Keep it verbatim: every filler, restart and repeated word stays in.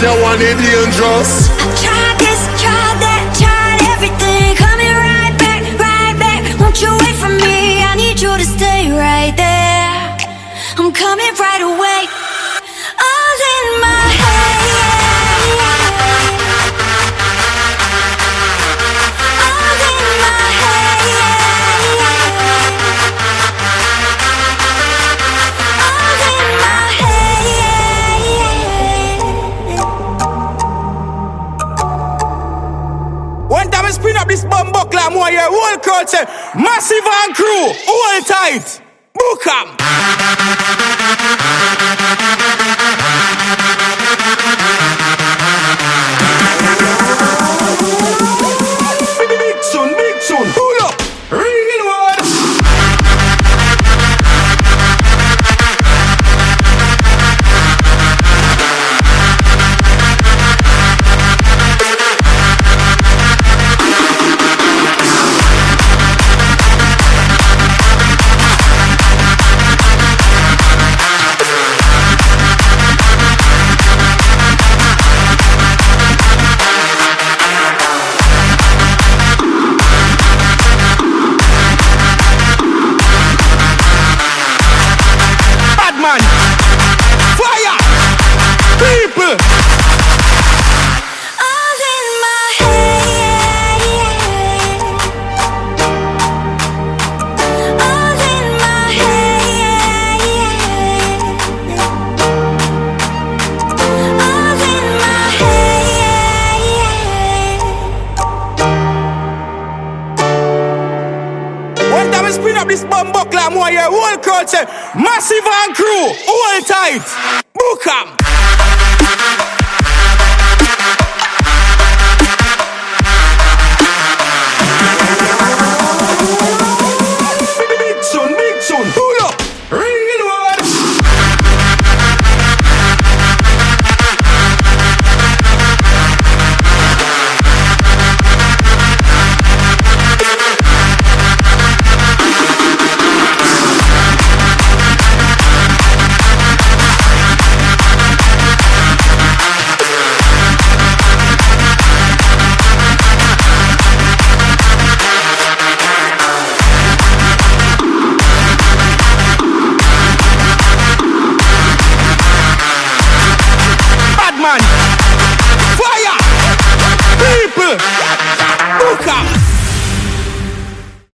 you want it dangerous. Try this, try that, tried everything. Coming right back, right back. Won't you wait for me? I need you to stay right there. I'm coming right away. All in my head. All in my head. All in my head. One time I spin up this bomb buckler, I'm one year whole crowd say, Massive and crew, hold tight, book 'em. Big soon, big soon, pull up, real one. Spin up this bomb buckler, I'm one year whole crowd say, Massive and crew, hold tight, book 'em. Big soon, big soon, pull up, real one. Fire! People! Book 'em!